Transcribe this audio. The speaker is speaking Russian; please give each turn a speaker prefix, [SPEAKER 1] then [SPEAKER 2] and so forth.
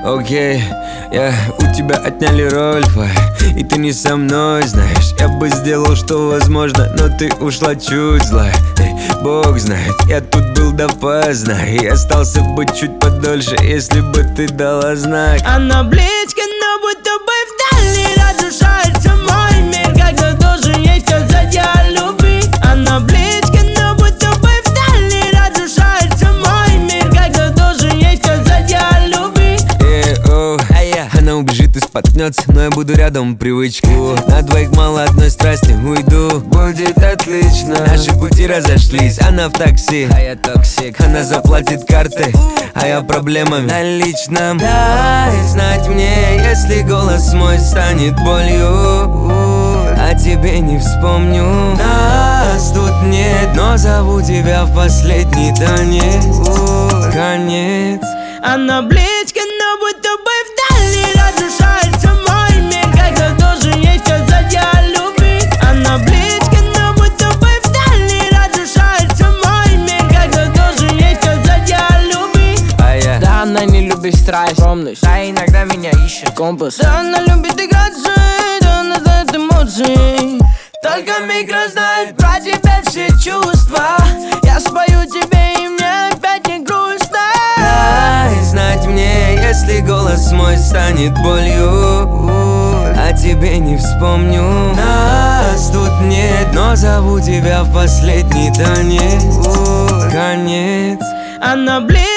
[SPEAKER 1] Окей, у тебя отняли роль, и ты не со мной, знаешь. Я бы сделал, что возможно, но ты ушла чуть злая. Бог знает, я тут был допоздна и остался бы чуть подольше, если бы ты дала знак.
[SPEAKER 2] Она близко, но будто бы вдали разрушается мой мир, когда должен есть сказать я любви. Она близко, но будто бы вдали разрушается мой мир, когда должен есть сказать я любви.
[SPEAKER 1] Она убежит и споткнется, но я буду рядом, привычку. На двоих мало одной страсти, уйду, будет отлично. Наши пути разошлись, она в такси, а я токсик. Она заплатит карты, а я проблемами наличным. Дай знать мне, если голос мой станет болью, а тебе не вспомню. Нас тут нет, но зову тебя в последний танец. Конец.
[SPEAKER 2] Она близко, но будто бы вдали разрушается мой мир, когда должен есть сказать я любви. Она близко, но будто бы вдали разрушается мой мир, когда должен есть сказать я любви.
[SPEAKER 3] Да, она не любит страсть, скромность, да, иногда меня ищет компас. Да, она любит играться, да, она знает эмоции. Только микро знает про тебя все чувства. Я спою тебе, и мне опять не грустно.
[SPEAKER 1] Дай знать мне, если голос мой станет болью, а тебе не вспомню. Нас тут нет, но зову тебя в последний танец. Конец.
[SPEAKER 2] Она близко.